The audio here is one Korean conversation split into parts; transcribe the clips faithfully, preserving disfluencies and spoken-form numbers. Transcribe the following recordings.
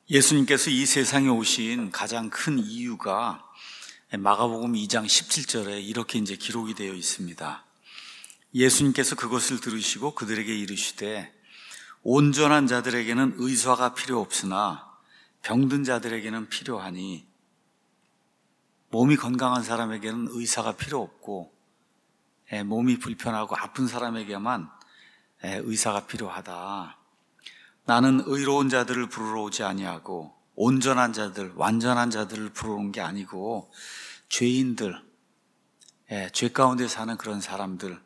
예수님께서 이 세상에 오신 가장 큰 이유가 마가복음 이 장 십칠 절에 이렇게 이제 기록이 되어 있습니다. 예수님께서 그것을 들으시고 그들에게 이르시되 온전한 자들에게는 의사가 필요 없으나 병든 자들에게는 필요하니, 몸이 건강한 사람에게는 의사가 필요 없고 몸이 불편하고 아픈 사람에게만 의사가 필요하다. 나는 의로운 자들을 부르러 오지 아니하고 온전한 자들, 완전한 자들을 부르러 온 게 아니고 죄인들, 예, 죄 가운데 사는 그런 사람들,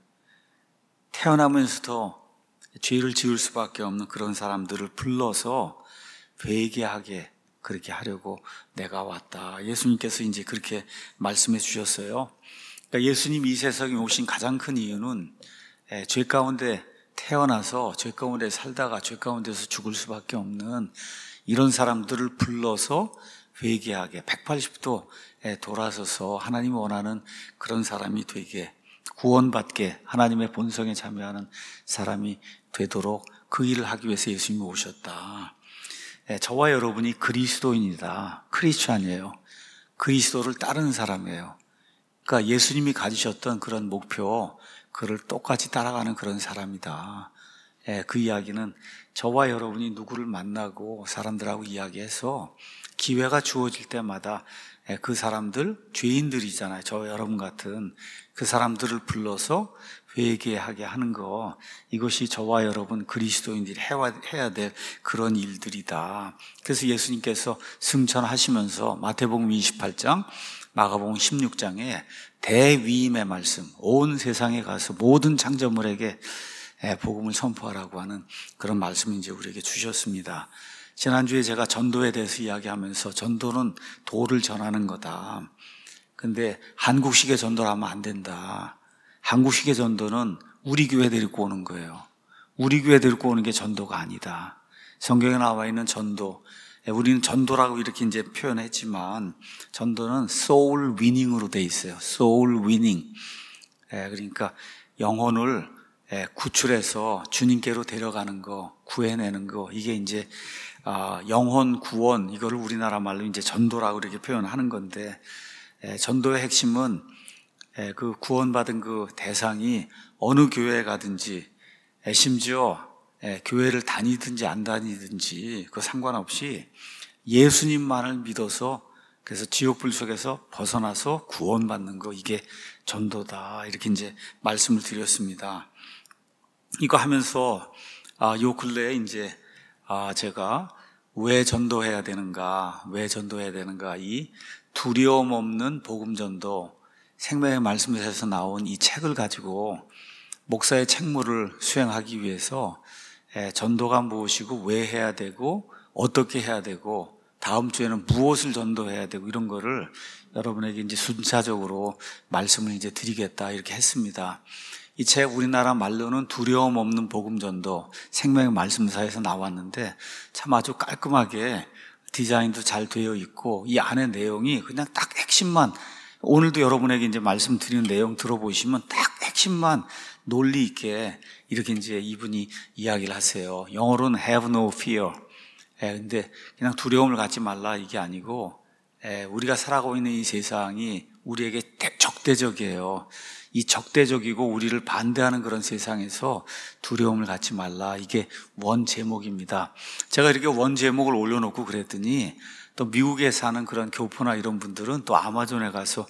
태어나면서도 죄를 지을 수밖에 없는 그런 사람들을 불러서 회개하게 그렇게 하려고 내가 왔다. 예수님께서 이제 그렇게 말씀해 주셨어요. 그러니까 예수님 이 세상에 오신 가장 큰 이유는 예, 죄 가운데 태어나서 죄 가운데 살다가 죄 가운데서 죽을 수밖에 없는 이런 사람들을 불러서 회개하게 백팔십 도 돌아서서 하나님이 원하는 그런 사람이 되게, 구원받게 하나님의 본성에 참여하는 사람이 되도록 그 일을 하기 위해서 예수님이 오셨다. 저와 여러분이 그리스도인이다. 크리스찬이에요. 그리스도를 따르는 사람이에요. 그러니까 예수님이 가지셨던 그런 목표, 그를 똑같이 따라가는 그런 사람이다. 예, 그 이야기는 저와 여러분이 누구를 만나고 사람들하고 이야기해서 기회가 주어질 때마다 예, 그 사람들, 죄인들이잖아요. 저 여러분 같은 그 사람들을 불러서 회개하게 하는 거, 이것이 저와 여러분 그리스도인들이 해야 될 그런 일들이다. 그래서 예수님께서 승천하시면서 마태복음 이십팔 장, 마가복음 십육 장에 대위임의 말씀, 온 세상에 가서 모든 창조물에게 복음을 선포하라고 하는 그런 말씀을 이제 우리에게 주셨습니다. 지난주에 제가 전도에 대해서 이야기하면서 전도는 도를 전하는 거다. 근데 한국식의 전도를 하면 안 된다. 한국식의 전도는 우리 교회 데리고 오는 거예요. 우리 교회 데리고 오는 게 전도가 아니다. 성경에 나와 있는 전도, 우리는 전도라고 이렇게 이제 표현했지만 전도는 soul winning으로 돼 있어요. soul winning. 그러니까 영혼을 구출해서 주님께로 데려가는 거, 구해내는 거, 이게 이제 영혼 구원, 이거를 우리나라 말로 이제 전도라고 이렇게 표현하는 건데, 전도의 핵심은 그 구원받은 그 대상이 어느 교회에 가든지, 심지어 교회를 다니든지 안 다니든지 그 상관없이 예수님만을 믿어서, 그래서 지옥불 속에서 벗어나서 구원받는 거, 이게 전도다. 이렇게 이제 말씀을 드렸습니다. 이거 하면서 아, 요 근래에 이제 아, 제가 왜 전도해야 되는가, 왜 전도해야 되는가, 이 두려움 없는 복음 전도, 생명의 말씀에서 나온 이 책을 가지고 목사의 책무를 수행하기 위해서 전도가 무엇이고 왜 해야 되고 어떻게 해야 되고 다음 주에는 무엇을 전도해야 되고 이런 거를 여러분에게 이제 순차적으로 말씀을 이제 드리겠다 이렇게 했습니다. 이 책 우리나라 말로는 두려움 없는 복음 전도, 생명의 말씀사에서 나왔는데 참 아주 깔끔하게 디자인도 잘 되어 있고 이 안에 내용이 그냥 딱 핵심만, 오늘도 여러분에게 이제 말씀드리는 내용 들어보시면 딱 핵심만 논리 있게 이렇게 이제 이분이 이야기를 하세요. 영어로는 have no fear. 예, 근데 그냥 두려움을 갖지 말라 이게 아니고, 예, 우리가 살아가고 있는 이 세상이 우리에게 적대적이에요. 이 적대적이고 우리를 반대하는 그런 세상에서 두려움을 갖지 말라. 이게 원 제목입니다. 제가 이렇게 원 제목을 올려놓고 그랬더니 또 미국에 사는 그런 교포나 이런 분들은 또 아마존에 가서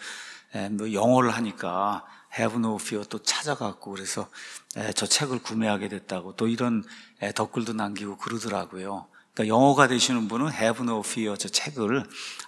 뭐 영어를 하니까 have no fear 또 찾아갔고, 그래서 저 책을 구매하게 됐다고 또 이런 댓글도 남기고 그러더라고요. 그러니까 영어가 되시는 분은 have no fear 저 책을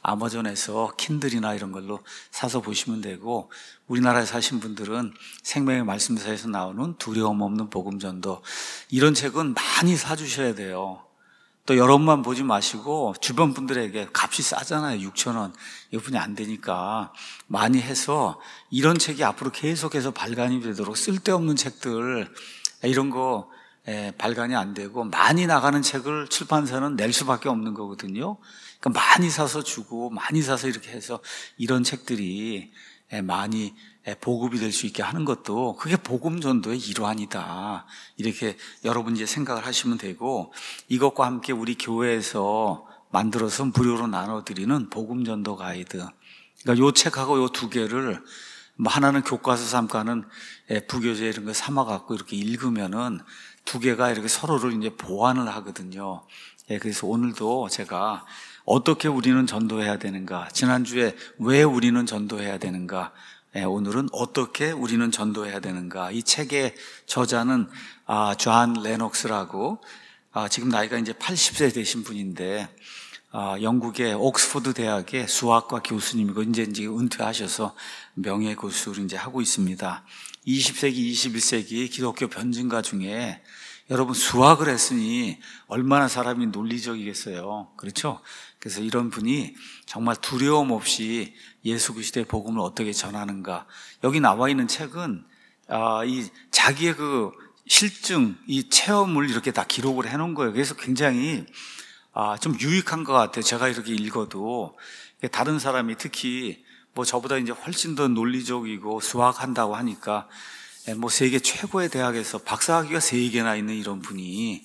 아마존에서 킨들이나 이런 걸로 사서 보시면 되고, 우리나라에 사신 분들은 생명의 말씀사에서 나오는 두려움 없는 복음 전도, 이런 책은 많이 사주셔야 돼요. 또 여러분만 보지 마시고 주변 분들에게, 값이 싸잖아요. 육천 원. 이분이 안 되니까 많이 해서 이런 책이 앞으로 계속해서 발간이 되도록, 쓸데없는 책들 이런 거 예, 발간이 안 되고 많이 나가는 책을 출판사는 낼 수밖에 없는 거거든요. 그러니까 많이 사서 주고 많이 사서 이렇게 해서 이런 책들이 예, 많이 예, 보급이 될 수 있게 하는 것도, 그게 복음 전도의 일환이다. 이렇게 여러분 이제 생각을 하시면 되고, 이것과 함께 우리 교회에서 만들어서 무료로 나눠드리는 복음전도 가이드. 그러니까 요 책하고 요 두 개를 뭐 하나는 교과서 삼가는 부교재 이런 거 삼아갖고 이렇게 읽으면은 두 개가 이렇게 서로를 이제 보완을 하거든요. 예, 그래서 오늘도 제가 어떻게 우리는 전도해야 되는가, 지난주에 왜 우리는 전도해야 되는가, 예, 오늘은 어떻게 우리는 전도해야 되는가. 이 책의 저자는 아, 존 레녹스라고 아, 지금 나이가 이제 팔십 세 되신 분인데 아, 영국의 옥스퍼드 대학의 수학과 교수님이고 이제 이제 은퇴하셔서 명예 교수를 이제 하고 있습니다. 이십 세기, 이십일 세기 기독교 변증가 중에 여러분 수학을 했으니 얼마나 사람이 논리적이겠어요. 그렇죠? 그래서 이런 분이 정말 두려움 없이 예수 그리스도의 복음을 어떻게 전하는가. 여기 나와 있는 책은 아, 이 자기의 그 실증, 이 체험을 이렇게 다 기록을 해놓은 거예요. 그래서 굉장히 아, 좀 유익한 것 같아요. 제가 이렇게 읽어도 다른 사람이 특히 뭐 저보다 이제 훨씬 더 논리적이고 수학한다고 하니까 뭐 세계 최고의 대학에서 박사학위가 세 개나 있는 이런 분이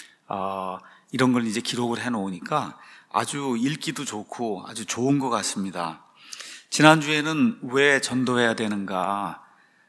아, 이런 걸 이제 기록을 해놓으니까 아주 읽기도 좋고 아주 좋은 것 같습니다. 지난주에는 왜 전도해야 되는가?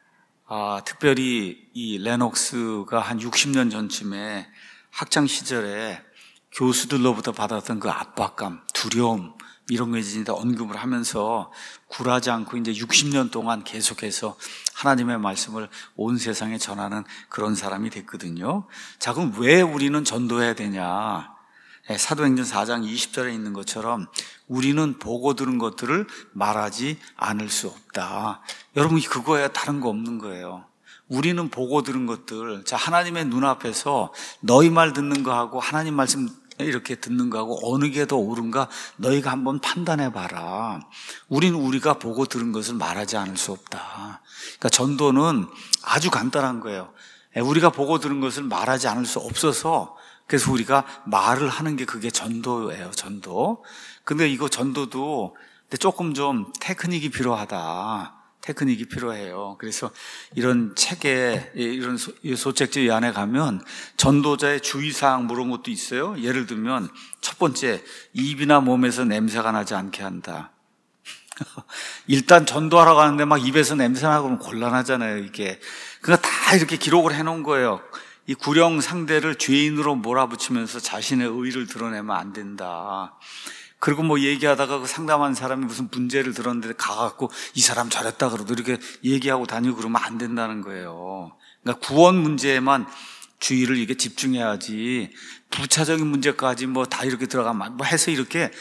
아, 특별히 이 레녹스가 한 육십 년 전쯤에 학창 시절에 교수들로부터 받았던 그 압박감, 두려움 이런 거 이제 언급을 하면서 굴하지 않고 이제 육십 년 동안 계속해서 하나님의 말씀을 온 세상에 전하는 그런 사람이 됐거든요. 자, 그럼 왜 우리는 전도해야 되냐? 사도행전 사 장 이십 절에 있는 것처럼 우리는 보고 들은 것들을 말하지 않을 수 없다. 여러분, 그거야 다른 거 없는 거예요. 우리는 보고 들은 것들, 자, 하나님의 눈앞에서 너희 말 듣는 거하고 하나님 말씀 이렇게 듣는 거하고 어느 게 더 옳은가 너희가 한번 판단해 봐라. 우리는 우리가 보고 들은 것을 말하지 않을 수 없다. 그러니까 전도는 아주 간단한 거예요. 우리가 보고 들은 것을 말하지 않을 수 없어서 그래서 우리가 말을 하는 게 그게 전도예요. 전도. 근데 이거 전도도 조금 좀 테크닉이 필요하다. 테크닉이 필요해요. 그래서 이런 책에, 이런 소책지 안에 가면 전도자의 주의사항 뭐 이런 것도 있어요. 예를 들면 첫 번째, 입이나 몸에서 냄새가 나지 않게 한다. 일단 전도하러 가는데 막 입에서 냄새 나고 그러면 곤란하잖아요, 이게. 그러니까 다 이렇게 기록을 해놓은 거예요. 이 구령 상대를 죄인으로 몰아붙이면서 자신의 의의를 드러내면 안 된다. 그리고 뭐 얘기하다가 그 상담한 사람이 무슨 문제를 들었는데 가갖고 이 사람 잘했다 그러고 이렇게 얘기하고 다니고 그러면 안 된다는 거예요. 그러니까 구원 문제에만 주의를 이게 집중해야지 부차적인 문제까지 뭐 다 이렇게 들어가면 뭐 해서 이렇게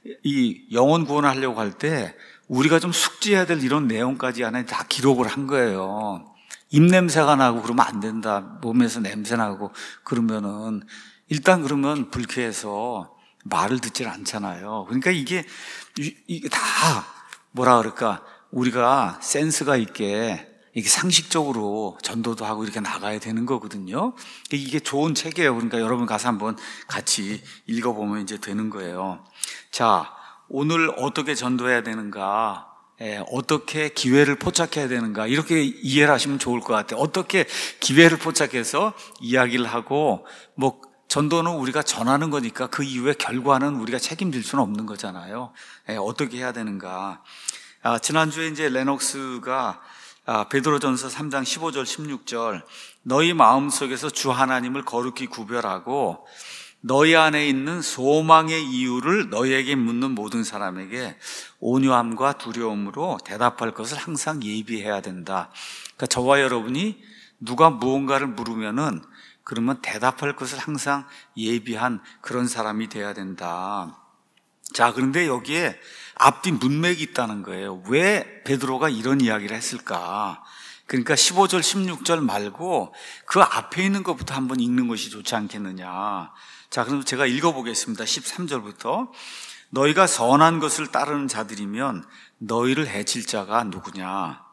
이 영혼 구원을 하려고 할 때 우리가 좀 숙지해야 될 이런 내용까지 안에 다 기록을 한 거예요. 입냄새가 나고 그러면 안 된다. 몸에서 냄새 나고 그러면은 일단 그러면 불쾌해서 말을 듣질 않잖아요. 그러니까 이게, 이게 다 뭐라 그럴까, 우리가 센스가 있게 이게 상식적으로 전도도 하고 이렇게 나가야 되는 거거든요. 이게 좋은 책이에요. 그러니까 여러분 가서 한번 같이 읽어보면 이제 되는 거예요. 자, 오늘 어떻게 전도해야 되는가, 예, 어떻게 기회를 포착해야 되는가, 이렇게 이해를 하시면 좋을 것 같아요. 어떻게 기회를 포착해서 이야기를 하고, 뭐, 전도는 우리가 전하는 거니까 그 이후의 결과는 우리가 책임질 수는 없는 거잖아요. 예, 어떻게 해야 되는가. 아, 지난주에 이제 레녹스가 아, 베드로전서 삼 장 십오 절 십육 절 너희 마음속에서 주 하나님을 거룩히 구별하고 너희 안에 있는 소망의 이유를 너희에게 묻는 모든 사람에게 온유함과 두려움으로 대답할 것을 항상 예비해야 된다. 그러니까 저와 여러분이 누가 무언가를 물으면은 그러면 대답할 것을 항상 예비한 그런 사람이 돼야 된다. 자, 그런데 여기에 앞뒤 문맥이 있다는 거예요. 왜 베드로가 이런 이야기를 했을까? 그러니까 십오 절 십육 절 말고 그 앞에 있는 것부터 한번 읽는 것이 좋지 않겠느냐. 자, 그럼 제가 읽어보겠습니다. 십삼 절부터 너희가 선한 것을 따르는 자들이면 너희를 해칠 자가 누구냐?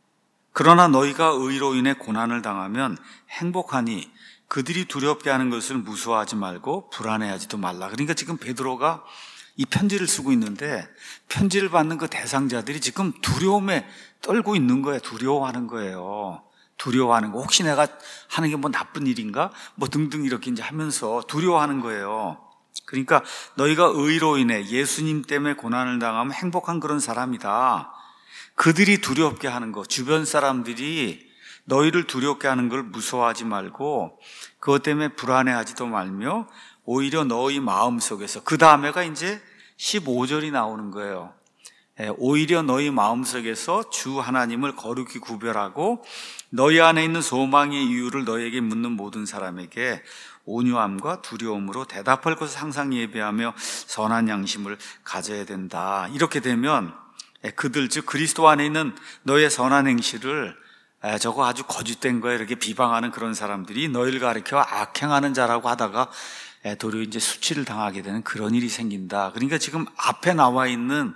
그러나 너희가 의로 인해 고난을 당하면 행복하니 그들이 두렵게 하는 것을 무서워하지 말고 불안해하지도 말라. 그러니까 지금 베드로가 이 편지를 쓰고 있는데 편지를 받는 그 대상자들이 지금 두려움에 떨고 있는 거예요. 두려워하는 거예요. 두려워하는 거. 혹시 내가 하는 게 뭐 나쁜 일인가? 뭐 등등 이렇게 이제 하면서 두려워하는 거예요. 그러니까 너희가 의로 인해 예수님 때문에 고난을 당하면 행복한 그런 사람이다. 그들이 두렵게 하는 거, 주변 사람들이 너희를 두렵게 하는 걸 무서워하지 말고 그것 때문에 불안해하지도 말며 오히려 너희 마음속에서, 그 다음에가 이제 십오 절이 나오는 거예요. 오히려 너희 마음속에서 주 하나님을 거룩히 구별하고 너희 안에 있는 소망의 이유를 너희에게 묻는 모든 사람에게 온유함과 두려움으로 대답할 것을 항상 예배하며 선한 양심을 가져야 된다. 이렇게 되면 그들, 즉 그리스도 안에 있는 너의 선한 행실을 저거 아주 거짓된 거에 이렇게 비방하는 그런 사람들이 너희를 가리켜 악행하는 자라고 하다가 도리어 이제 수치를 당하게 되는 그런 일이 생긴다. 그러니까 지금 앞에 나와 있는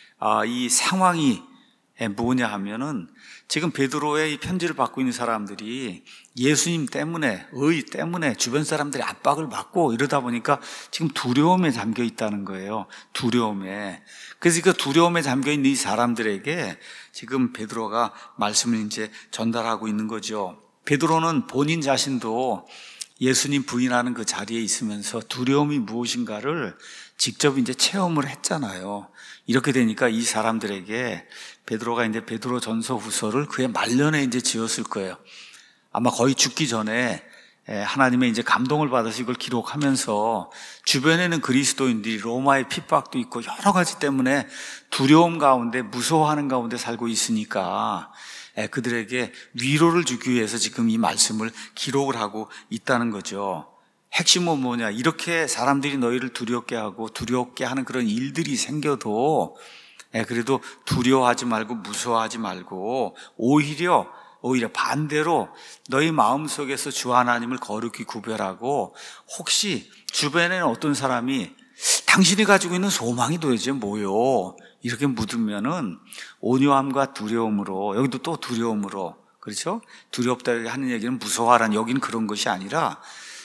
이 상황이 뭐냐 하면은 지금 베드로의 이 편지를 받고 있는 사람들이 예수님 때문에, 의 때문에 주변 사람들이 압박을 받고 이러다 보니까 지금 두려움에 잠겨 있다는 거예요. 두려움에. 그래서 그 두려움에 잠겨 있는 이 사람들에게 지금 베드로가 말씀을 이제 전달하고 있는 거죠. 베드로는 본인 자신도 예수님 부인하는 그 자리에 있으면서 두려움이 무엇인가를 직접 이제 체험을 했잖아요. 이렇게 되니까 이 사람들에게 베드로가 이제 베드로 전서 후서를 그의 말년에 이제 지었을 거예요. 아마 거의 죽기 전에 하나님의 이제 감동을 받아서 이걸 기록하면서 주변에는 그리스도인들이 로마의 핍박도 있고 여러 가지 때문에 두려움 가운데, 무서워하는 가운데 살고 있으니까 그들에게 위로를 주기 위해서 지금 이 말씀을 기록을 하고 있다는 거죠. 핵심은 뭐냐? 이렇게 사람들이 너희를 두렵게 하고 두렵게 하는 그런 일들이 생겨도 그래도 두려워하지 말고 무서워하지 말고 오히려 오히려 반대로 너희 마음속에서 주 하나님을 거룩히 구별하고, 혹시 주변에는 어떤 사람이 당신이 가지고 있는 소망이 도대체 뭐요? 이렇게 묻으면은 온유함과 두려움으로, 여기도 또 두려움으로, 그렇죠? 두렵다 하는 얘기는 무서워하라는, 여기는 그런 것이 아니라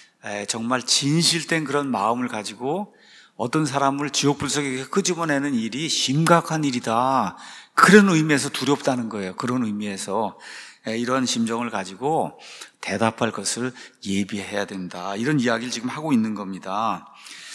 정말 진실된 그런 마음을 가지고 어떤 사람을 지옥불 속에 끄집어내는 일이 심각한 일이다. 그런 의미에서 두렵다는 거예요. 그런 의미에서 이런 심정을 가지고 대답할 것을 예비해야 된다. 이런 이야기를 지금 하고 있는 겁니다.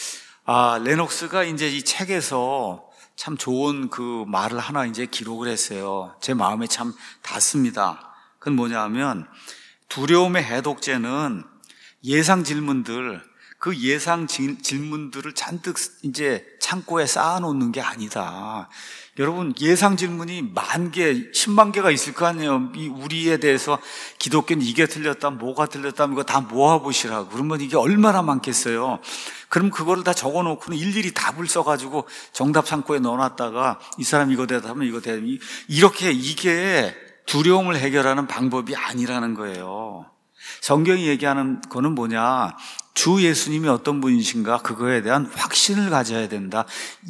아, 레녹스가 이제 이 책에서 참 좋은 그 말을 하나 이제 기록을 했어요. 제 마음에 참 닿습니다. 그건 뭐냐 하면, 두려움의 해독제는 예상 질문들, 그 예상 질문들을 잔뜩 이제 창고에 쌓아놓는 게 아니다. 여러분, 예상 질문이 만 개, 십만 개가 있을 거 아니에요. 이 우리에 대해서 기독교는 이게 틀렸다, 뭐가 틀렸다, 이거 다 모아보시라고. 그러면 이게 얼마나 많겠어요. 그럼 그거를 다 적어놓고는 일일이 답을 써가지고 정답 창고에 넣어놨다가 이 사람 이거 대답하면 이거 대답하면, 이렇게 이게 두려움을 해결하는 방법이 아니라는 거예요. 성경이 얘기하는 거는 뭐냐? 주 예수님이 어떤 분이신가, 그거에 대한 확신을 가져야 된다.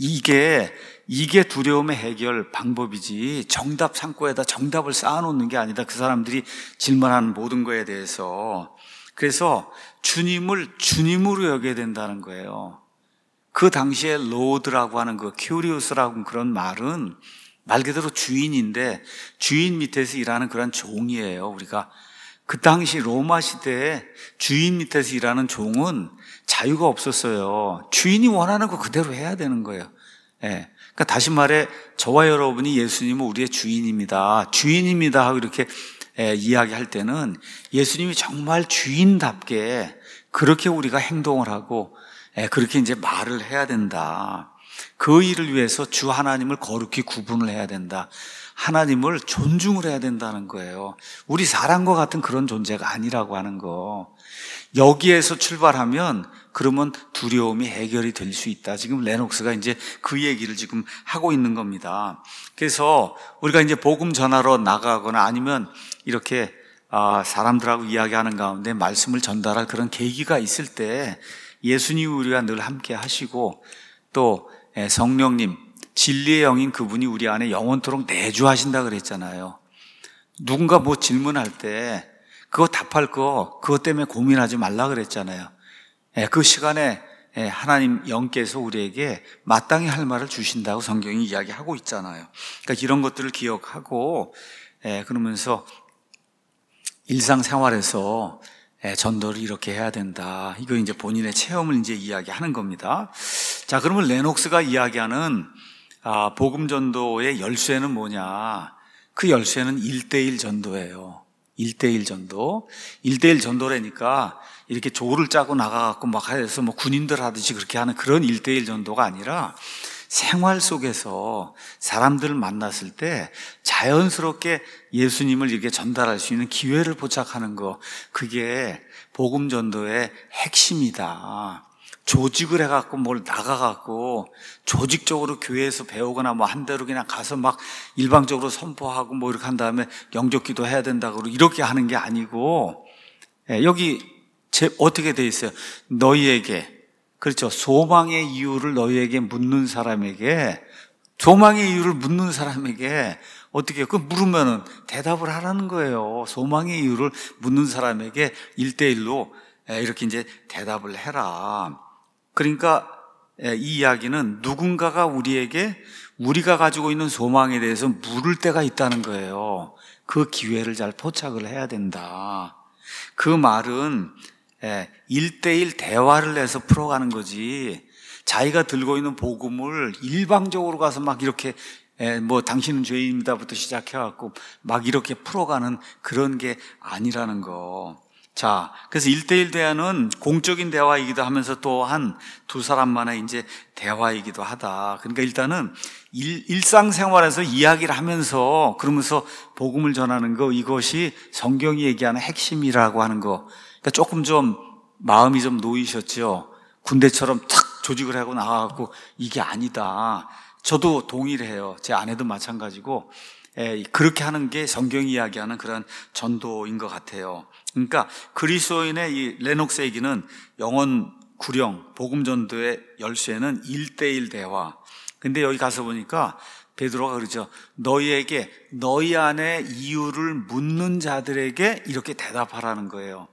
이게 이게 두려움의 해결 방법이지, 정답 창고에다 정답을 쌓아놓는 게 아니다. 그 사람들이 질문하는 모든 거에 대해서. 그래서 주님을 주님으로 여겨야 된다는 거예요. 그 당시에 로드라고 하는 그 큐리우스라고 하는 그런 말은 말 그대로 주인인데, 주인 밑에서 일하는 그런 종이에요. 우리가 그 당시 로마 시대에 주인 밑에서 일하는 종은 자유가 없었어요. 주인이 원하는 거 그대로 해야 되는 거예요. 예. 그러니까 다시 말해, 저와 여러분이 예수님은 우리의 주인입니다, 주인입니다 하고 이렇게 예, 이야기할 때는 예수님이 정말 주인답게 그렇게 우리가 행동을 하고 예, 그렇게 이제 말을 해야 된다. 그 일을 위해서 주 하나님을 거룩히 구분을 해야 된다. 하나님을 존중을 해야 된다는 거예요. 우리 사람과 같은 그런 존재가 아니라고 하는 거. 여기에서 출발하면 그러면 두려움이 해결이 될 수 있다. 지금 레녹스가 이제 그 얘기를 지금 하고 있는 겁니다. 그래서 우리가 이제 복음 전하러 나가거나 아니면 이렇게 사람들하고 이야기하는 가운데 말씀을 전달할 그런 계기가 있을 때 예수님이 우리가 늘 함께 하시고, 또 성령님, 진리의 영인 그분이 우리 안에 영원토록 내주하신다 그랬잖아요. 누군가 뭐 질문할 때 그거 답할 거 그것 때문에 고민하지 말라 그랬잖아요. 그 시간에 하나님 영께서 우리에게 마땅히 할 말을 주신다고 성경이 이야기하고 있잖아요. 그러니까 이런 것들을 기억하고 그러면서 일상생활에서 예, 전도를 이렇게 해야 된다. 이거 이제 본인의 체험을 이제 이야기하는 겁니다. 자, 그러면 레녹스가 이야기하는 아, 복음 전도의 열쇠는 뭐냐? 그 열쇠는 일대일 전도예요. 일대일 전도. 일대일 전도라니까 이렇게 조를 짜고 나가갖고 막 해서 뭐 군인들 하듯이 그렇게 하는 그런 일대일 전도가 아니라 생활 속에서 사람들을 만났을 때 자연스럽게 예수님을 이렇게 전달할 수 있는 기회를 포착하는 거, 그게 복음 전도의 핵심이다. 조직을 해갖고 뭘 나가갖고 조직적으로 교회에서 배우거나 뭐 한 대로 그냥 가서 막 일방적으로 선포하고 뭐 이렇게 한 다음에 영접기도 해야 된다고 이렇게 하는 게 아니고, 여기 제 어떻게 돼 있어요? 너희에게, 그렇죠, 소망의 이유를 너희에게 묻는 사람에게, 소망의 이유를 묻는 사람에게 어떻게, 그 물으면은 대답을 하라는 거예요. 소망의 이유를 묻는 사람에게 일대일로 이렇게 이제 대답을 해라. 그러니까 이 이야기는 누군가가 우리에게 우리가 가지고 있는 소망에 대해서 물을 때가 있다는 거예요. 그 기회를 잘 포착을 해야 된다. 그 말은 일대일 대화를 해서 풀어가는 거지, 자기가 들고 있는 복음을 일방적으로 가서 막 이렇게 뭐 당신은 죄인입니다부터 시작해갖고 막 이렇게 풀어가는 그런 게 아니라는 거. 자, 그래서 일대일 대화는 공적인 대화이기도 하면서 또한 두 사람만의 이제 대화이기도 하다. 그러니까 일단은 일, 일상생활에서 이야기를 하면서 그러면서 복음을 전하는 거, 이것이 성경이 얘기하는 핵심이라고 하는 거. 그러니까 조금 좀 마음이 좀 놓이셨죠? 군대처럼 탁 조직을 하고 나가고 이게 아니다. 저도 동의를 해요. 제 아내도 마찬가지고. 에, 그렇게 하는 게 성경이 이야기하는 그런 전도인 것 같아요. 그러니까 그리스도인의 이 레녹스 얘기는 영혼 구령, 복음 전도의 열쇠는 일대일 대화. 근데 여기 가서 보니까 베드로가 그러죠. 너희에게, 너희 안에 이유를 묻는 자들에게 이렇게 대답하라는 거예요.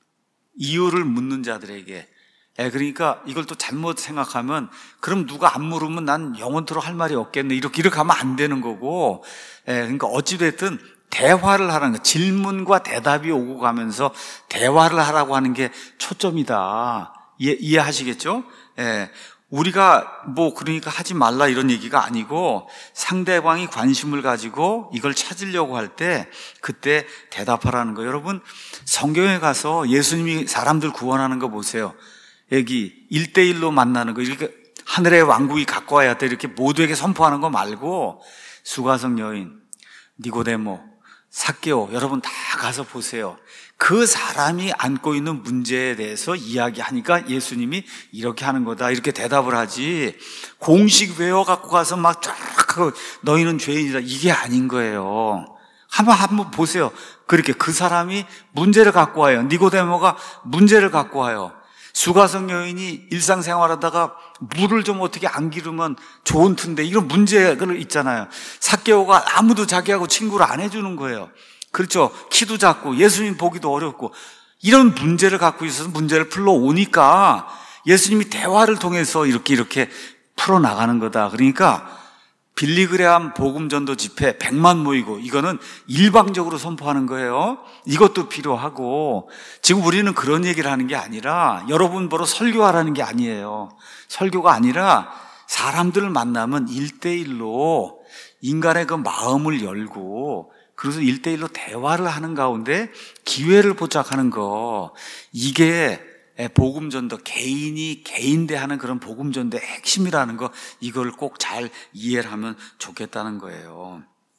이유를 묻는 자들에게. 예, 그러니까 이걸 또 잘못 생각하면, 그럼 누가 안 물으면 난 영원토록 할 말이 없겠네, 이렇게 이렇게 하면 안 되는 거고. 예, 그러니까 어찌됐든 대화를 하라는 거, 질문과 대답이 오고 가면서 대화를 하라고 하는 게 초점이다. 이해, 이해하시겠죠? 예. 우리가 뭐 그러니까 하지 말라 이런 얘기가 아니고, 상대방이 관심을 가지고 이걸 찾으려고 할 때 그때 대답하라는 거예요. 여러분, 성경에 가서 예수님이 사람들 구원하는 거 보세요. 여기 일대일로 만나는 거, 이렇게 하늘의 왕국이 갖고 와야 돼 이렇게 모두에게 선포하는 거 말고, 수가성 여인, 니고데모, 삭개오, 여러분 다 가서 보세요. 그 사람이 안고 있는 문제에 대해서 이야기하니까 예수님이 이렇게 하는 거다 이렇게 대답을 하지, 공식 외워 갖고 가서 막 쫙 너희는 죄인이다 이게 아닌 거예요. 한번 한번 보세요. 그렇게 그 사람이 문제를 갖고 와요. 니고데모가 문제를 갖고 와요. 수가성 여인이 일상생활하다가 물을 좀 어떻게 안 기르면 좋은 텐데, 이런 문제가 있잖아요. 삭개오가 아무도 자기하고 친구를 안 해주는 거예요. 그렇죠. 키도 작고 예수님 보기도 어렵고 이런 문제를 갖고 있어서 문제를 풀러오니까 예수님이 대화를 통해서 이렇게 이렇게 풀어나가는 거다. 그러니까 빌리그레암 복음전도 집회 백만 모이고 이거는 일방적으로 선포하는 거예요. 이것도 필요하고, 지금 우리는 그런 얘기를 하는 게 아니라 여러분 보러 설교하라는 게 아니에요. 설교가 아니라 사람들을 만나면 일대일로 인간의 그 마음을 열고, 그래서 일대일로 대화를 하는 가운데 기회를 포착하는 거, 이게 복음전도, 개인이 개인 대하는 그런 복음전도의 핵심이라는 거, 이걸 꼭 잘 이해를 하면 좋겠다는 거예요.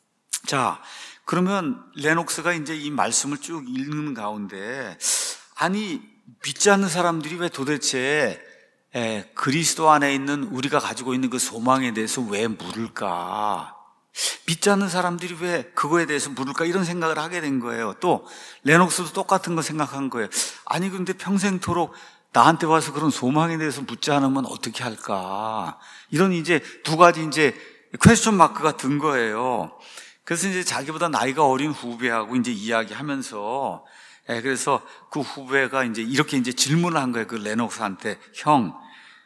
자, 그러면 레녹스가 이제 이 말씀을 쭉 읽는 가운데, 아니 믿지 않는 사람들이 왜 도대체 에, 그리스도 안에 있는 우리가 가지고 있는 그 소망에 대해서 왜 물을까? 믿지 않는 사람들이 왜 그거에 대해서 물을까? 이런 생각을 하게 된 거예요. 또 레녹스도 똑같은 거 생각한 거예요. 아니 근데 평생토록 나한테 와서 그런 소망에 대해서 묻지 않으면 어떻게 할까? 이런 이제 두 가지 이제 퀘스천 마크가 든 거예요. 그래서 이제 자기보다 나이가 어린 후배하고 이제 이야기하면서, 예, 그래서 그 후배가 이제 이렇게 이제 질문을 한 거예요. 그 레녹스한테, 형,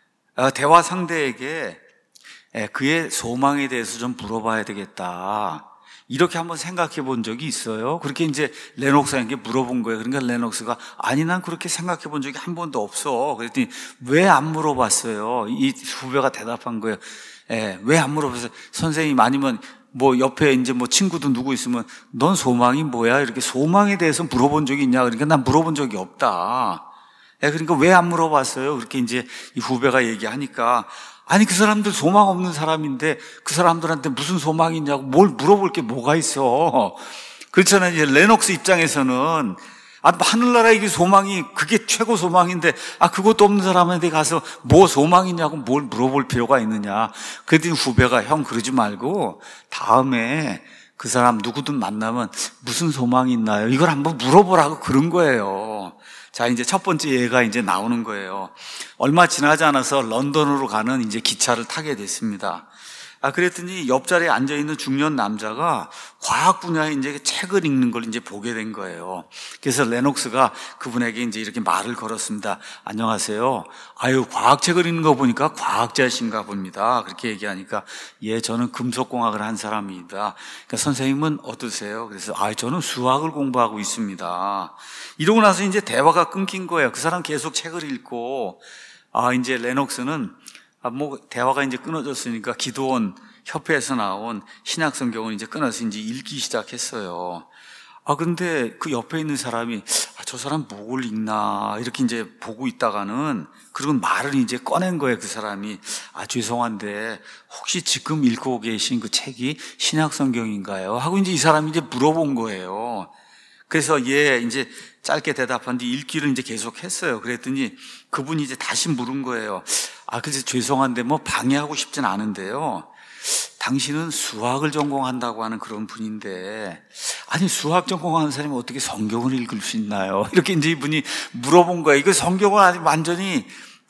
대화 상대에게 그의 소망에 대해서 좀 물어봐야 되겠다. 이렇게 한번 생각해 본 적이 있어요? 그렇게 이제 레녹스에게 물어본 거예요. 그러니까 레녹스가 아니 난 그렇게 생각해 본 적이 한 번도 없어. 그랬더니 왜 안 물어봤어요? 이 후배가 대답한 거예요. 예, 왜 안 물어봤어요? 선생님 아니면 뭐 옆에 이제 뭐 친구도 누구 있으면 넌 소망이 뭐야? 이렇게 소망에 대해서 물어본 적이 있냐? 그러니까 난 물어본 적이 없다. 예, 그러니까 왜 안 물어봤어요? 그렇게 이제 이 후배가 얘기하니까 아니 그 사람들 소망 없는 사람인데 그 사람들한테 무슨 소망이 있냐고 뭘 물어볼 게 뭐가 있어. 그렇잖아요. 이제 레녹스 입장에서는 아, 하늘나라에 이게 소망이 그게 최고 소망인데 아 그것도 없는 사람한테 가서 뭐 소망이 있냐고 뭘 물어볼 필요가 있느냐. 그랬더니 후배가 형 그러지 말고 다음에 그 사람 누구든 만나면 무슨 소망이 있나요? 이걸 한번 물어보라고 그런 거예요. 자, 이제 첫 번째 예가 이제 나오는 거예요. 얼마 지나지 않아서 런던으로 가는 이제 기차를 타게 됐습니다. 아, 그랬더니 옆자리에 앉아있는 중년 남자가 과학 분야의 이제 책을 읽는 걸 이제 보게 된 거예요. 그래서 레녹스가 그분에게 이제 이렇게 말을 걸었습니다. 안녕하세요. 아유, 과학책을 읽는 거 보니까 과학자이신가 봅니다. 그렇게 얘기하니까, 예, 저는 금속공학을 한 사람입니다. 그러니까 선생님은 어떠세요? 그래서, 아, 저는 수학을 공부하고 있습니다. 이러고 나서 이제 대화가 끊긴 거예요. 그 사람 계속 책을 읽고, 아, 이제 레녹스는 아, 뭐, 대화가 이제 끊어졌으니까 기도원 협회에서 나온 신약성경을 이제 끊어서 이제 읽기 시작했어요. 아, 근데 그 옆에 있는 사람이, 아, 저 사람 뭘 읽나, 이렇게 이제 보고 있다가는, 그리고 말을 이제 꺼낸 거예요, 그 사람이. 아, 죄송한데, 혹시 지금 읽고 계신 그 책이 신약성경인가요? 하고 이제 이 사람이 이제 물어본 거예요. 그래서 예, 이제 짧게 대답한 뒤 읽기를 이제 계속 했어요. 그랬더니 그분이 이제 다시 물은 거예요. 아, 그래서 죄송한데 뭐 방해하고 싶진 않은데요. 당신은 수학을 전공한다고 하는 그런 분인데, 아니, 수학 전공하는 사람이 어떻게 성경을 읽을 수 있나요? 이렇게 이제 이분이 물어본 거예요. 이거 성경은 아주 완전히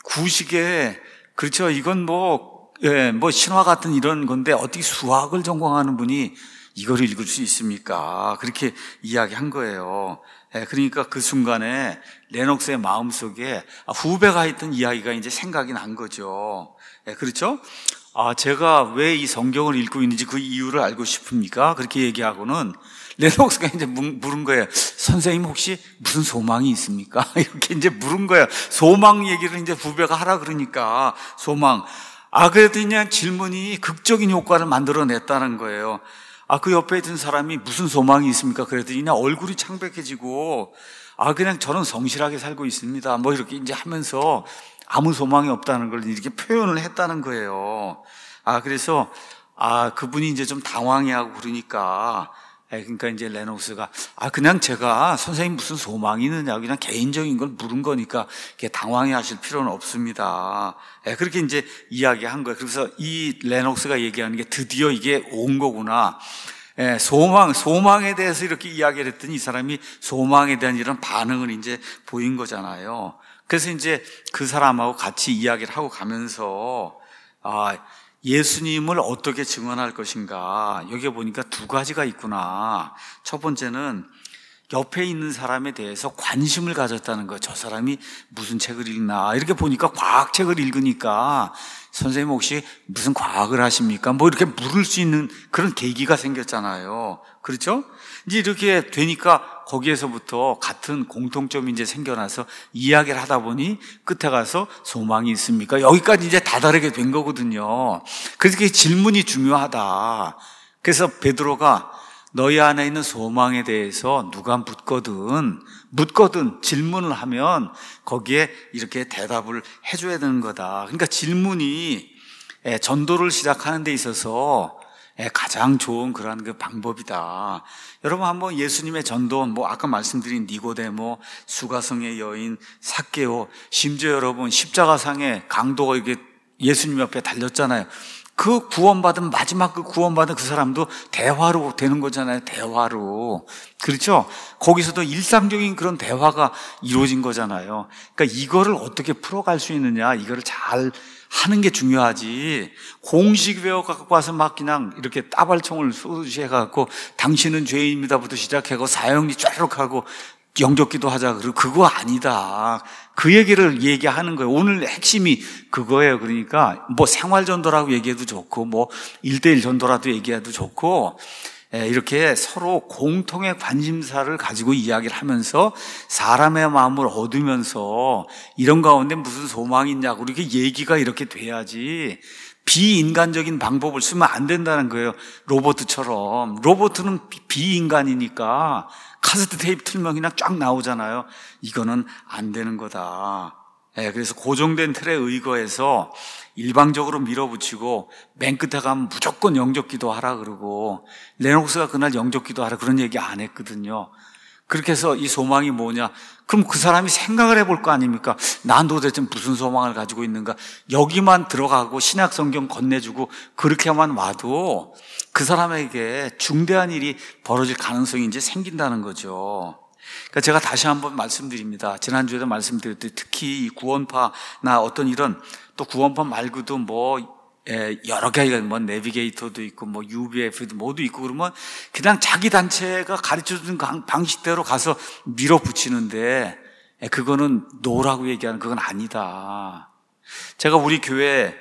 구식에, 그렇죠. 이건 뭐, 예, 뭐 신화 같은 이런 건데 어떻게 수학을 전공하는 분이 이걸 읽을 수 있습니까? 그렇게 이야기한 거예요. 예, 그러니까 그 순간에 레녹스의 마음속에 후배가 했던 이야기가 이제 생각이 난 거죠. 예, 그렇죠? 아, 제가 왜 이 성경을 읽고 있는지 그 이유를 알고 싶습니까? 그렇게 얘기하고는 레녹스가 이제 물은 거예요. 선생님 혹시 무슨 소망이 있습니까? 이렇게 이제 물은 거예요. 소망 얘기를 이제 후배가 하라 그러니까 소망. 아, 그래도 그냥 질문이 극적인 효과를 만들어냈다는 거예요. 아, 그 옆에 있던 사람이 무슨 소망이 있습니까? 그랬더니 그냥 얼굴이 창백해지고, 아, 그냥 저는 성실하게 살고 있습니다. 뭐 이렇게 이제 하면서 아무 소망이 없다는 걸 이렇게 표현을 했다는 거예요. 아, 그래서, 아, 그분이 이제 좀 당황해하고 그러니까, 그러니까 이제 레녹스가, 아, 그냥 제가 선생님 무슨 소망이 있느냐, 그냥 개인적인 걸 물은 거니까, 이렇게 당황해 하실 필요는 없습니다. 그렇게 이제 이야기한 거예요. 그래서 이 레녹스가 얘기하는 게 드디어 이게 온 거구나. 소망, 소망에 대해서 이렇게 이야기를 했더니 이 사람이 소망에 대한 이런 반응을 이제 보인 거잖아요. 그래서 이제 그 사람하고 같이 이야기를 하고 가면서, 아, 예수님을 어떻게 증언할 것인가. 여기 보니까 두 가지가 있구나. 첫 번째는 옆에 있는 사람에 대해서 관심을 가졌다는 거예요. 저 사람이 무슨 책을 읽나. 이렇게 보니까 과학책을 읽으니까 선생님 혹시 무슨 과학을 하십니까? 뭐 이렇게 물을 수 있는 그런 계기가 생겼잖아요. 그렇죠? 이제 이렇게 되니까 거기에서부터 같은 공통점이 이제 생겨나서 이야기를 하다 보니 끝에 가서 소망이 있습니까? 여기까지 이제 다다르게 된 거거든요. 그래서 그 질문이 중요하다. 그래서 베드로가 너희 안에 있는 소망에 대해서 누가 묻거든, 묻거든 질문을 하면 거기에 이렇게 대답을 해줘야 되는 거다. 그러니까 질문이 전도를 시작하는 데 있어서 가장 좋은 그런 그 방법이다. 여러분 한번 예수님의 전도, 뭐 아까 말씀드린 니고데모, 수가성의 여인, 삭개오, 심지어 여러분 십자가상에 강도가 이게 예수님 옆에 달렸잖아요. 그 구원받은 마지막 그 구원받은 그 사람도 대화로 되는 거잖아요. 대화로. 그렇죠? 거기서도 일상적인 그런 대화가 이루어진 거잖아요. 그러니까 이거를 어떻게 풀어갈 수 있느냐, 이거를 잘 하는 게 중요하지. 공식 외워 갖고 와서 막 그냥 이렇게 따발총을 쏘듯이 해갖고 당신은 죄인입니다부터 시작하고 사형리 쫙 하고 영접기도 하자. 그리고 그거 아니다. 그 얘기를 얘기하는 거예요. 오늘 핵심이 그거예요. 그러니까 뭐 생활 전도라고 얘기해도 좋고 뭐 일대일 전도라도 얘기해도 좋고 이렇게 서로 공통의 관심사를 가지고 이야기를 하면서 사람의 마음을 얻으면서 이런 가운데 무슨 소망이 있냐고 이렇게 얘기가 이렇게 돼야지 비인간적인 방법을 쓰면 안 된다는 거예요. 로봇처럼. 로봇은 비인간이니까 카세트 테이프 틀면 그냥 쫙 나오잖아요. 이거는 안 되는 거다. 예, 그래서 고정된 틀에 의거해서 일방적으로 밀어붙이고 맨 끝에 가면 무조건 영접기도 하라 그러고 레녹스가 그날 영접기도 하라 그런 얘기 안 했거든요. 그렇게 해서 이 소망이 뭐냐? 그럼 그 사람이 생각을 해볼 거 아닙니까? 난 도대체 무슨 소망을 가지고 있는가? 여기만 들어가고 신약 성경 건네주고 그렇게만 와도 그 사람에게 중대한 일이 벌어질 가능성이 이제 생긴다는 거죠. 그러니까 제가 다시 한번 말씀드립니다. 지난주에도 말씀드렸듯이 특히 이 구원파나 어떤 이런 또 구원파 말고도 뭐 여러 개가 뭐 내비게이터도 있고 뭐 유비에프도 모두 있고 그러면 그냥 자기 단체가 가르쳐주는 방식대로 가서 밀어붙이는데 그거는 노라고 얘기하는 그건 아니다. 제가 우리 교회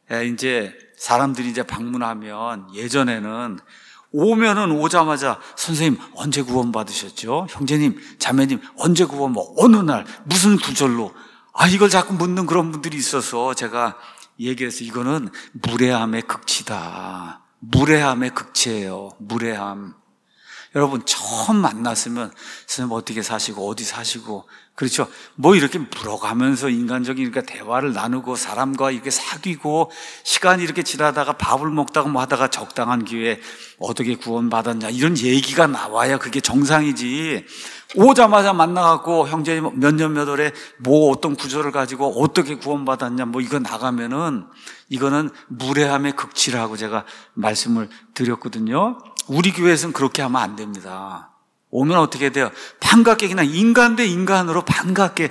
이제 사람들이 이제 방문하면 예전에는 오면은 오자마자 선생님 언제 구원 받으셨죠? 형제님, 자매님 언제 구원 뭐 어느 날 무슨 구절로 아 이걸 자꾸 묻는 그런 분들이 있어서 제가 얘기해서 이거는 무례함의 극치다. 무례함의 극치예요. 무례함. 여러분 처음 만났으면 선생님 어떻게 사시고 어디 사시고 그렇죠. 뭐 이렇게 물어가면서 인간적인 그러니까 대화를 나누고 사람과 이렇게 사귀고 시간이 이렇게 지나다가 밥을 먹다가 뭐 하다가 적당한 기회에 어떻게 구원받았냐 이런 얘기가 나와야 그게 정상이지. 오자마자 만나갖고 형제님 몇 년 몇 월에 뭐 어떤 구절을 가지고 어떻게 구원받았냐 뭐 이거 나가면은 이거는 무례함의 극치라고 제가 말씀을 드렸거든요. 우리 교회에서는 그렇게 하면 안 됩니다. 오면 어떻게 돼요? 반갑게 그냥 인간 대 인간으로 반갑게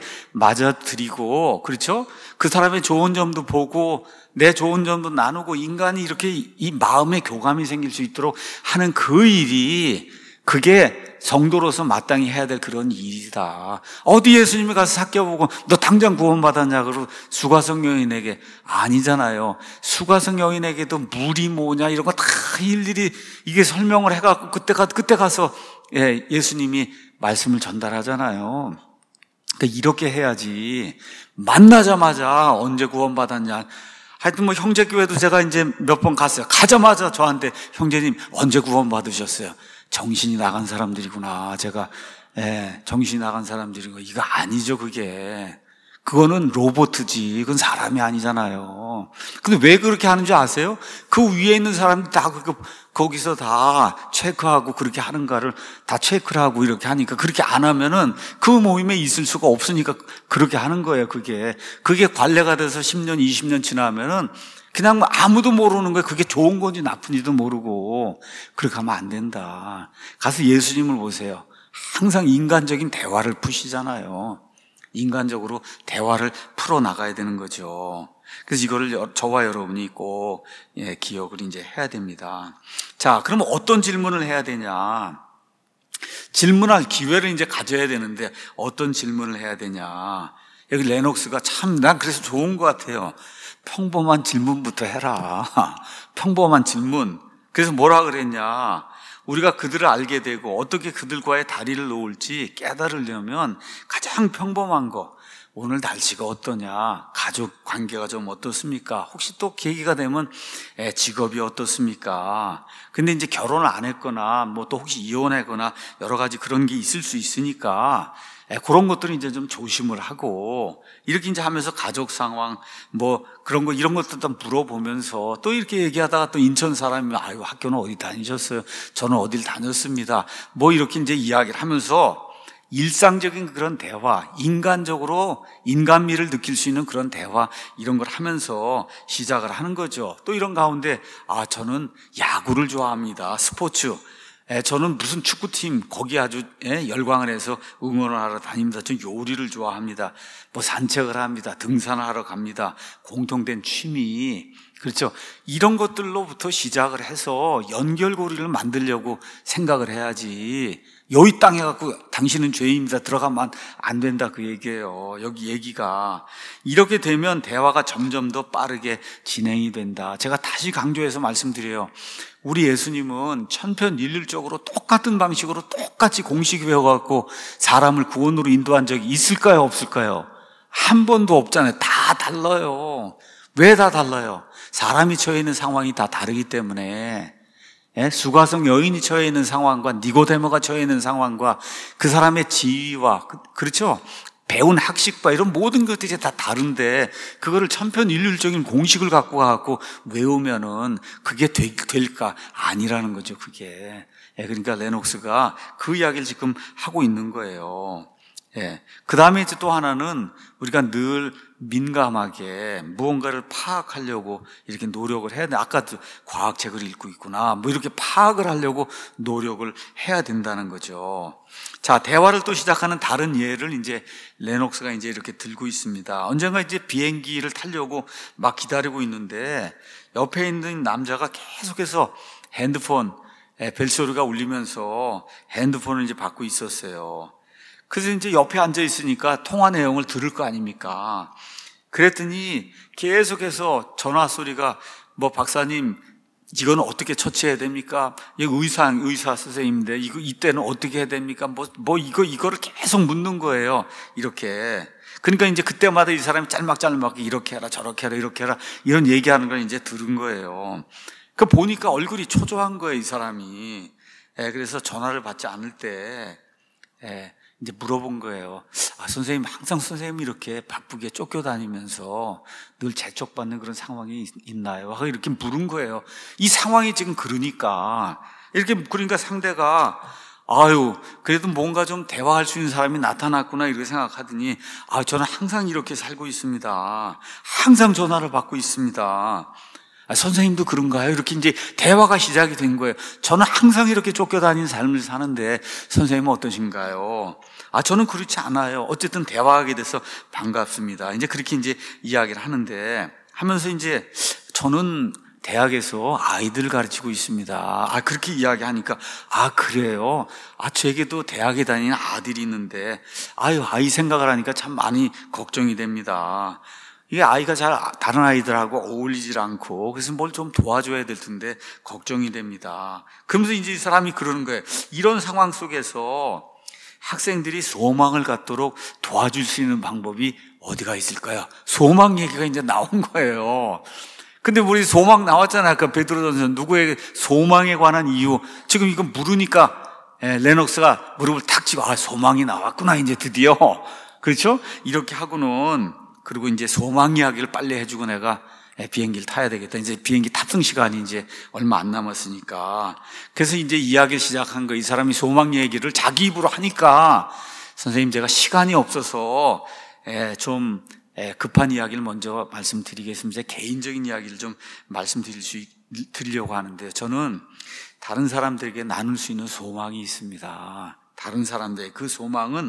맞아들이고 그렇죠? 그 사람의 좋은 점도 보고 내 좋은 점도 나누고 인간이 이렇게 이 마음의 교감이 생길 수 있도록 하는 그 일이 그게 성도로서 마땅히 해야 될 그런 일이다. 어디 예수님이 가서 사귀어보고 너 당장 구원받았냐 그러고 수가성 여인에게 아니잖아요. 수가성 여인에게도 물이 뭐냐 이런 거 다 일일이 이게 설명을 해갖고 그때, 가, 그때 가서 예, 예수님이 말씀을 전달하잖아요. 그러니까 이렇게 해야지 만나자마자 언제 구원받았냐 하여튼 뭐 형제교회도 제가 이제 몇 번 갔어요. 가자마자 저한테 형제님 언제 구원받으셨어요? 정신이 나간 사람들이구나. 제가 예, 정신이 나간 사람들이고 이거 아니죠 그게. 그거는 로봇이지 그건 사람이 아니잖아요. 근데 왜 그렇게 하는 줄 아세요? 그 위에 있는 사람들이 다 그, 거기서 다 체크하고 그렇게 하는가를 다 체크를 하고 이렇게 하니까 그렇게 안 하면은 그 모임에 있을 수가 없으니까 그렇게 하는 거예요 그게. 그게 관례가 돼서 십 년 이십 년 지나면은 그냥 뭐 아무도 모르는 거예요. 그게 좋은 건지 나쁜지도 모르고. 그렇게 하면 안 된다. 가서 예수님을 보세요. 항상 인간적인 대화를 푸시잖아요. 인간적으로 대화를 풀어나가야 되는 거죠. 그래서 이거를 저와 여러분이 꼭 예, 기억을 이제 해야 됩니다. 자, 그러면 어떤 질문을 해야 되냐? 질문할 기회를 이제 가져야 되는데 어떤 질문을 해야 되냐? 여기 레녹스가 참 난 그래서 좋은 것 같아요. 평범한 질문부터 해라. 평범한 질문. 그래서 뭐라 그랬냐? 우리가 그들을 알게 되고 어떻게 그들과의 다리를 놓을지 깨달으려면 가장 평범한 거. 오늘 날씨가 어떠냐? 가족 관계가 좀 어떻습니까? 혹시 또 계기가 되면 에, 직업이 어떻습니까? 근데 이제 결혼을 안 했거나 뭐 또 혹시 이혼하거나 여러 가지 그런 게 있을 수 있으니까 에, 그런 것들은 이제 좀 조심을 하고 이렇게 이제 하면서 가족 상황 뭐 그런 거 이런 것들 다 물어보면서 또 이렇게 얘기하다가 또 인천 사람이 아유 학교는 어디 다니셨어요? 저는 어딜 다녔습니다. 뭐 이렇게 이제 이야기를 하면서 일상적인 그런 대화, 인간적으로 인간미를 느낄 수 있는 그런 대화 이런 걸 하면서 시작을 하는 거죠. 또 이런 가운데 아 저는 야구를 좋아합니다. 스포츠. 에, 저는 무슨 축구팀 거기 아주 에, 열광을 해서 응원을 하러 다닙니다. 전 요리를 좋아합니다. 뭐 산책을 합니다. 등산을 하러 갑니다. 공통된 취미 그렇죠. 이런 것들로부터 시작을 해서 연결고리를 만들려고 생각을 해야지. 여기 땅에 갖고 당신은 죄인입니다 들어가면 안 된다 그 얘기예요. 여기 얘기가 이렇게 되면 대화가 점점 더 빠르게 진행이 된다. 제가 다시 강조해서 말씀드려요. 우리 예수님은 천편일률적으로 똑같은 방식으로 똑같이 공식 외워갖고 사람을 구원으로 인도한 적이 있을까요, 없을까요? 한 번도 없잖아요. 다 달라요. 왜 다 달라요? 사람이 처해 있는 상황이 다 다르기 때문에. 예? 수가성 여인이 처해 있는 상황과 니고데모가 처해 있는 상황과 그 사람의 지위와 그, 그렇죠? 배운 학식과 이런 모든 것들이 다 다른데 그거를 천편일률적인 공식을 갖고 가갖고 외우면은 그게 되, 될까? 아니라는 거죠, 그게. 예, 그러니까 레녹스가 그 이야기를 지금 하고 있는 거예요. 예. 그 다음에 이제 또 하나는 우리가 늘 민감하게 무언가를 파악하려고 이렇게 노력을 해야 돼. 아까도 과학책을 읽고 있구나. 뭐 이렇게 파악을 하려고 노력을 해야 된다는 거죠. 자, 대화를 또 시작하는 다른 예를 이제 레녹스가 이제 이렇게 들고 있습니다. 언젠가 이제 비행기를 타려고 막 기다리고 있는데 옆에 있는 남자가 계속해서 핸드폰, 벨소리가 울리면서 핸드폰을 이제 받고 있었어요. 그래서 이제 옆에 앉아 있으니까 통화 내용을 들을 거 아닙니까? 그랬더니 계속해서 전화 소리가 뭐 박사님 이거는 어떻게 처치해야 됩니까? 이거 의사 의사 선생님인데 이거 이때는 어떻게 해야 됩니까? 뭐 뭐 이거 이거를 계속 묻는 거예요. 이렇게. 그러니까 이제 그때마다 이 사람이 짤막짤막 이렇게 해라 저렇게 해라 이렇게 해라 이런 얘기하는 걸 이제 들은 거예요. 그 보니까 얼굴이 초조한 거예요, 이 사람이. 예, 그래서 전화를 받지 않을 때. 예. 이제 물어본 거예요. 아, 선생님, 항상 선생님이 이렇게 바쁘게 쫓겨다니면서 늘 재촉받는 그런 상황이 있나요? 하고 이렇게 물은 거예요. 이 상황이 지금 그러니까. 이렇게, 그러니까 상대가, 아유, 그래도 뭔가 좀 대화할 수 있는 사람이 나타났구나, 이렇게 생각하더니, 아, 저는 항상 이렇게 살고 있습니다. 항상 전화를 받고 있습니다. 아, 선생님도 그런가요? 이렇게 이제 대화가 시작이 된 거예요. 저는 항상 이렇게 쫓겨다니는 삶을 사는데 선생님은 어떠신가요? 아, 저는 그렇지 않아요. 어쨌든 대화하게 돼서 반갑습니다. 이제 그렇게 이제 이야기를 하는데 하면서 이제 저는 대학에서 아이들을 가르치고 있습니다. 아, 그렇게 이야기하니까 아, 그래요? 아, 제게도 대학에 다니는 아들이 있는데 아유, 아이 생각을 하니까 참 많이 걱정이 됩니다. 이게 아이가 잘 다른 아이들하고 어울리질 않고 그래서 뭘 좀 도와줘야 될 텐데 걱정이 됩니다. 그러면서 이제 이 사람이 그러는 거예요. 이런 상황 속에서 학생들이 소망을 갖도록 도와줄 수 있는 방법이 어디가 있을까요? 소망 얘기가 이제 나온 거예요. 근데 우리 소망 나왔잖아요. 아까 베드로전서 누구에게 소망에 관한 이유. 지금 이거 물으니까 예, 레녹스가 무릎을 탁 치고 아, 소망이 나왔구나 이제 드디어. 그렇죠? 이렇게 하고는 그리고 이제 소망 이야기를 빨리 해주고 내가 비행기를 타야 되겠다. 이제 비행기 탑승 시간이 이제 얼마 안 남았으니까. 그래서 이제 이야기를 시작한 거. 이 사람이 소망 얘기를 자기 입으로 하니까 선생님 제가 시간이 없어서 좀 급한 이야기를 먼저 말씀드리겠습니다. 개인적인 이야기를 좀 말씀드릴 수 드리려고 하는데 저는 다른 사람들에게 나눌 수 있는 소망이 있습니다. 다른 사람들의 그 소망은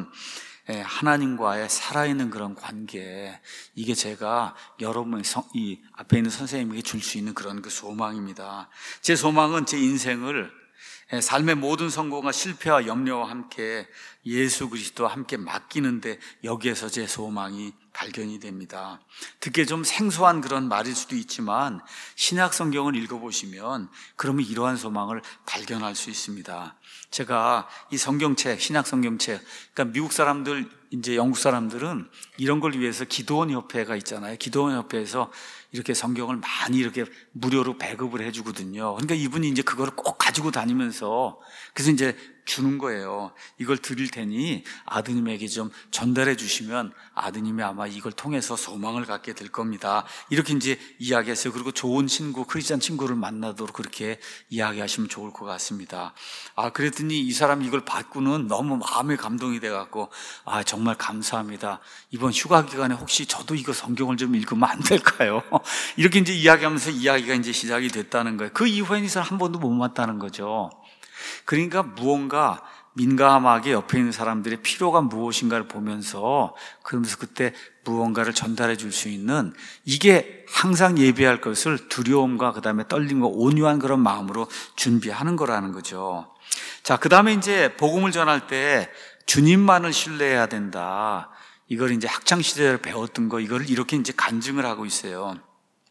하나님과의 살아있는 그런 관계, 이게 제가 여러분 이 앞에 있는 선생님에게 줄 수 있는 그런 그 소망입니다. 제 소망은 제 인생을 삶의 모든 성공과 실패와 염려와 함께 예수 그리스도와 함께 맡기는데 여기에서 제 소망이 발견이 됩니다. 듣기에 좀 생소한 그런 말일 수도 있지만 신약 성경을 읽어보시면 그러면 이러한 소망을 발견할 수 있습니다. 제가 이 성경책, 신약 성경책, 그러니까 미국 사람들, 이제 영국 사람들은 이런 걸 위해서 기도원 협회가 있잖아요. 기도원 협회에서 이렇게 성경을 많이 이렇게 무료로 배급을 해주거든요. 그러니까 이분이 이제 그거를 꼭 가지고 다니면서 그래서 이제 주는 거예요. 이걸 드릴 테니 아드님에게 좀 전달해 주시면 아드님이 아마 이걸 통해서 소망을 갖게 될 겁니다. 이렇게 이제 이야기했어요. 그리고 좋은 친구, 크리스찬 친구를 만나도록 그렇게 이야기하시면 좋을 것 같습니다. 아, 그랬더니 이 사람이 이걸 받고는 너무 마음에 감동이 돼갖고 아, 정말 감사합니다. 이번 휴가 기간에 혹시 저도 이거 성경을 좀 읽으면 안 될까요? 이렇게 이제 이야기하면서 이야기가 이제 시작이 됐다는 거예요. 그 이후에는 이 사람 한 번도 못 만났다는 거죠. 그러니까 무언가 민감하게 옆에 있는 사람들의 필요가 무엇인가를 보면서 그러면서 그때 무언가를 전달해 줄 수 있는, 이게 항상 예비할 것을 두려움과 그 다음에 떨림과 온유한 그런 마음으로 준비하는 거라는 거죠. 자, 그 다음에 이제 복음을 전할 때 주님만을 신뢰해야 된다. 이걸 이제 학창시절에 배웠던 거, 이걸 이렇게 이제 간증을 하고 있어요.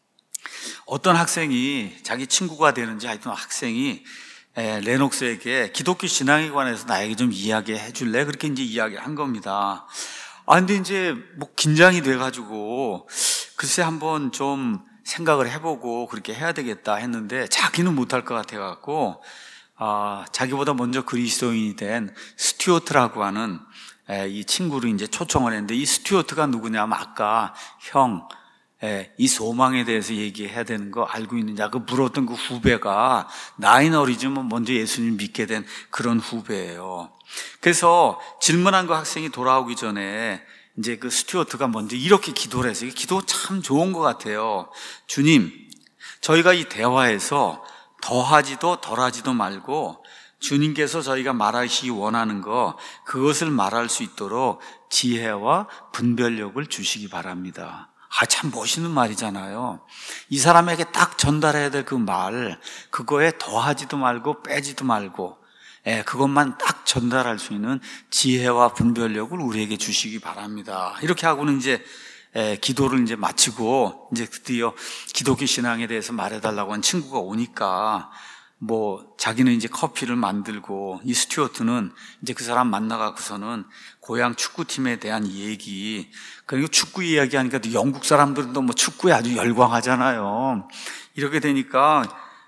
어떤 학생이, 자기 친구가 되는지 하여튼 학생이 에, 레녹스에게 기독교 신앙에 관해서 나에게 좀 이야기해 줄래? 그렇게 이제 이야기를 한 겁니다. 아, 근데 이제 뭐 긴장이 돼가지고 글쎄 한번 좀 생각을 해보고 그렇게 해야 되겠다 했는데 자기는 못할 것 같아갖고 아, 자기보다 먼저 그리스도인이 된 스튜어트라고 하는 에, 이 친구를 이제 초청을 했는데, 이 스튜어트가 누구냐면 아까 형, 예, 이 소망에 대해서 얘기해야 되는 거 알고 있느냐, 그 물었던 그 후배가 나이는 어리지만 먼저 예수님 믿게 된 그런 후배예요. 그래서 질문한 그 학생이 돌아오기 전에 이제 그 스튜어트가 먼저 이렇게 기도를 해서, 이 기도 참 좋은 것 같아요. 주님, 저희가 이 대화에서 더하지도 덜하지도 말고 주님께서 저희가 말하시기 원하는 거, 그것을 말할 수 있도록 지혜와 분별력을 주시기 바랍니다. 아, 참 멋있는 말이잖아요. 이 사람에게 딱 전달해야 될 그 말, 그거에 더하지도 말고 빼지도 말고, 예, 그것만 딱 전달할 수 있는 지혜와 분별력을 우리에게 주시기 바랍니다. 이렇게 하고는 이제 예, 기도를 이제 마치고 이제 드디어 기독교 신앙에 대해서 말해달라고 한 친구가 오니까 뭐 자기는 이제 커피를 만들고, 이 스튜어트는 이제 그 사람 만나갖고서는 고향 축구팀에 대한 얘기, 그리고 축구 이야기하니까 영국 사람들도 뭐 축구에 아주 열광하잖아요. 이렇게 되니까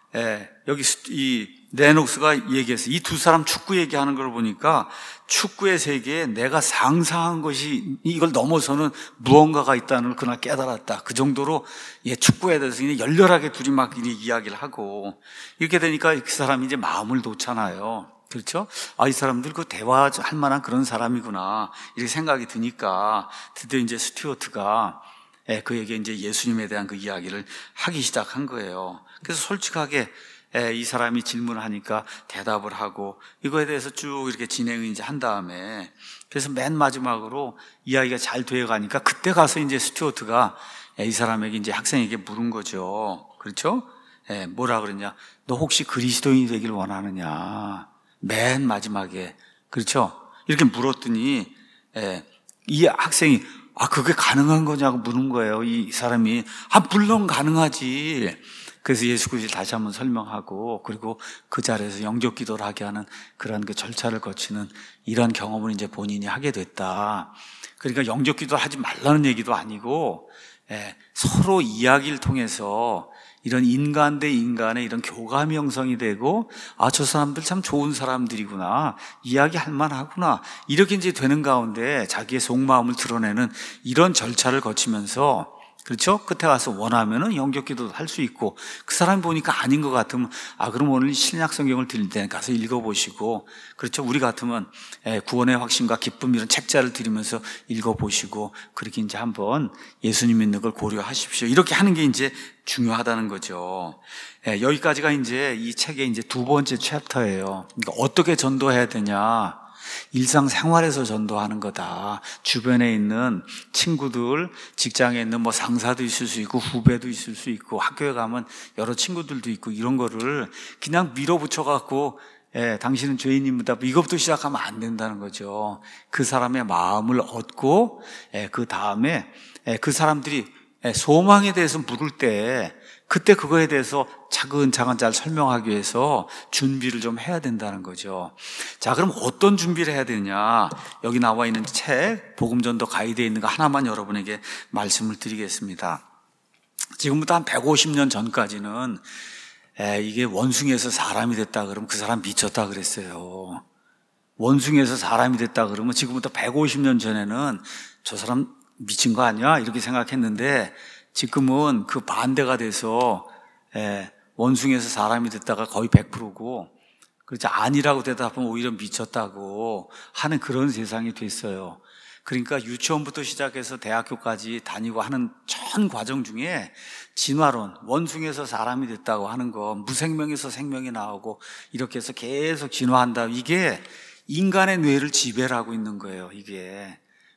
예, 여기 이 레녹스가 얘기해서 이 두 사람 축구 얘기하는 걸 보니까 축구의 세계에 내가 상상한 것이 이걸 넘어서는 무언가가 있다는 걸 그날 깨달았다. 그 정도로 예, 축구에 대해서 열렬하게 둘이 막 이야기를 하고, 이렇게 되니까 그 사람이 이제 마음을 놓잖아요. 그렇죠? 아, 이 사람들 그 대화할 만한 그런 사람이구나, 이렇게 생각이 드니까 드디어 이제 스튜어트가 예, 그에게 이제 예수님에 대한 그 이야기를 하기 시작한 거예요. 그래서 솔직하게 예, 이 사람이 질문을 하니까 대답을 하고, 이거에 대해서 쭉 이렇게 진행을 이제 한 다음에, 그래서 맨 마지막으로 이야기가 잘 되어 가니까 그때 가서 이제 스튜어트가 예, 이 사람에게 이제 학생에게 물은 거죠. 그렇죠? 예, 뭐라 그랬냐? 너 혹시 그리스도인이 되길 원하느냐? 맨 마지막에. 그렇죠? 이렇게 물었더니 예, 이 학생이 아, 그게 가능한 거냐고 묻는 거예요. 이 사람이 아, 물론 가능하지. 그래서 예수 그리스도를 다시 한번 설명하고, 그리고 그 자리에서 영접 기도를 하게 하는 그런 그 절차를 거치는 이런 경험을 이제 본인이 하게 됐다. 그러니까 영접 기도를 하지 말라는 얘기도 아니고, 예, 서로 이야기를 통해서 이런 인간 대 인간의 이런 교감이 형성이 되고, 아, 저 사람들 참 좋은 사람들이구나, 이야기할 만하구나, 이렇게 이제 되는 가운데 자기의 속마음을 드러내는 이런 절차를 거치면서, 그렇죠? 끝에 가서 원하면은 영접 기도도 할 수 있고, 그 사람이 보니까 아닌 것 같으면 아, 그럼 오늘 신약 성경을 드릴 때 가서 읽어보시고, 그렇죠? 우리 같으면 구원의 확신과 기쁨 이런 책자를 드리면서 읽어보시고, 그렇게 이제 한번 예수님 믿는 걸 고려하십시오. 이렇게 하는 게 이제 중요하다는 거죠. 예, 여기까지가 이제 이 책의 이제 두 번째 챕터예요. 그러니까 어떻게 전도해야 되냐? 일상생활에서 전도하는 거다. 주변에 있는 친구들, 직장에 있는 뭐 상사도 있을 수 있고, 후배도 있을 수 있고, 학교에 가면 여러 친구들도 있고, 이런 거를 그냥 밀어붙여 갖고 예, 당신은 죄인입니다, 이것부터 시작하면 안 된다는 거죠. 그 사람의 마음을 얻고, 예, 그 다음에 예, 그 사람들이 예, 소망에 대해서 물을 때 그때 그거에 대해서 차근차근 잘 설명하기 위해서 준비를 좀 해야 된다는 거죠. 자, 그럼 어떤 준비를 해야 되냐? 여기 나와 있는 책 복음전도 가이드에 있는 거 하나만 여러분에게 말씀을 드리겠습니다. 지금부터 한 백오십 년 전까지는 에, 이게 원숭이에서 사람이 됐다 그러면 그 사람 미쳤다 그랬어요. 원숭이에서 사람이 됐다 그러면 지금부터 백오십 년 전에는 저 사람 미친 거 아니야? 이렇게 생각했는데, 지금은 그 반대가 돼서 예, 원숭이에서 사람이 됐다가 거의 백 퍼센트고, 그렇지 아니라고 대답하면 오히려 미쳤다고 하는 그런 세상이 됐어요. 그러니까 유치원부터 시작해서 대학교까지 다니고 하는 전 과정 중에 진화론, 원숭이에서 사람이 됐다고 하는 거, 무생명에서 생명이 나오고 이렇게 해서 계속 진화한다, 이게 인간의 뇌를 지배를 하고 있는 거예요. 이게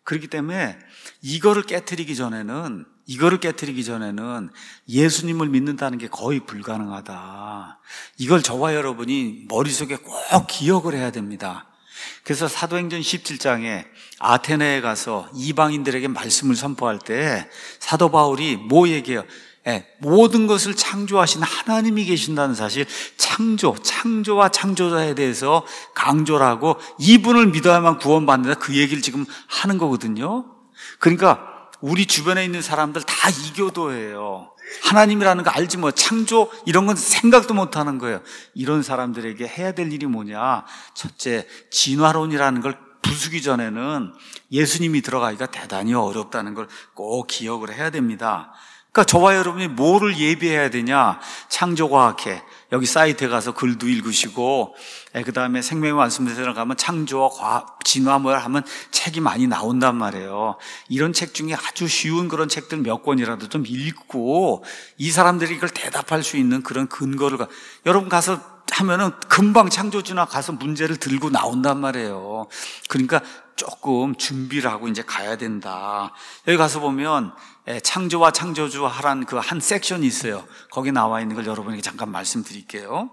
그렇기 때문에 이거를 깨트리기 전에는 이거를 깨트리기 전에는 예수님을 믿는다는 게 거의 불가능하다. 이걸 저와 여러분이 머릿속에 꼭 기억을 해야 됩니다. 그래서 사도행전 십칠 장에 아테네에 가서 이방인들에게 말씀을 선포할 때 사도 바울이 뭐 얘기해요? 예, 모든 것을 창조하신 하나님이 계신다는 사실, 창조, 창조와 창조자에 대해서 강조를 하고 이분을 믿어야만 구원받는다, 그 얘기를 지금 하는 거거든요. 그러니까 우리 주변에 있는 사람들 다 이교도예요. 하나님이라는 거 알지 뭐, 창조 이런 건 생각도 못 하는 거예요. 이런 사람들에게 해야 될 일이 뭐냐? 첫째, 진화론이라는 걸 부수기 전에는 예수님이 들어가기가 대단히 어렵다는 걸 꼭 기억을 해야 됩니다. 그러니까 저와 여러분이 뭐를 예비해야 되냐? 창조과학회, 여기 사이트에 가서 글도 읽으시고, 그 다음에 생명의 말씀대로 가면 창조와 과학, 진화 뭐 하면 책이 많이 나온단 말이에요. 이런 책 중에 아주 쉬운 그런 책들 몇 권이라도 좀 읽고 이 사람들이 이걸 대답할 수 있는 그런 근거를 가, 여러분 가서 하면은 금방 창조진화 가서 문제를 들고 나온단 말이에요. 그러니까 조금 준비를 하고 이제 가야 된다. 여기 가서 보면 창조와 창조주 하란 그 한 섹션이 있어요. 거기 나와 있는 걸 여러분에게 잠깐 말씀드릴게요.